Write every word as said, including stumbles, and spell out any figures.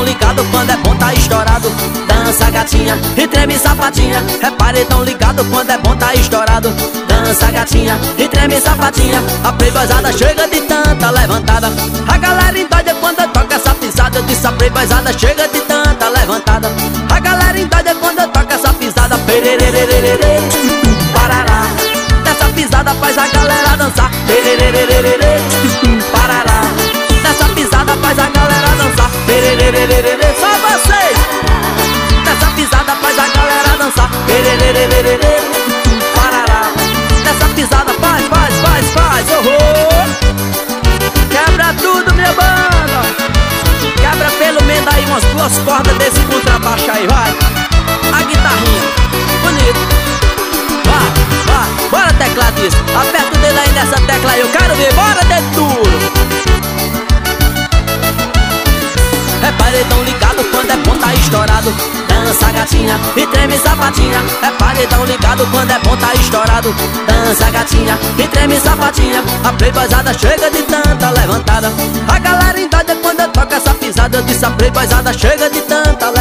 ligado quando é bom tá estourado. Dança gatinha e treme sapatinha. É paredão ligado quando é bom tá estourado. Dança gatinha e treme sapatinha. A playboyzada chega de tanta levantada. A galera endoida quando toca essa pisada. Eu disse a playboyzada chega de tanta levantada. A galera endoida quando toca essa pisada. Perererererê, parará. Dessa pisada faz a galera dançar. Perererererê, parará. Dessa pisada faz a galera dançar. Perererererê, só vocês. Dessa pisada faz a galera dançar. Perererererê, parará. Dessa pisada faz, faz, faz, faz. Oh, quebra tudo, minha banda. Quebra pelo menos aí umas duas cordas desse contrabaixo aí, vai. A guitarrinha, bonito. Vai, vai, bora tecladista. Aperta o dedo aí nessa tecla aí, eu quero ver, bora dedo duro. É paredão ligado quando é bom tá estourado. Dança gatinha e treme sapatinha. É paredão ligado quando é bom tá estourado. Dança gatinha e treme sapatinha. A playboyzada chega de tanta levantada. A galera endoida quando toca essa pisada. Eu disse a playboyzada chega de tanta levantada.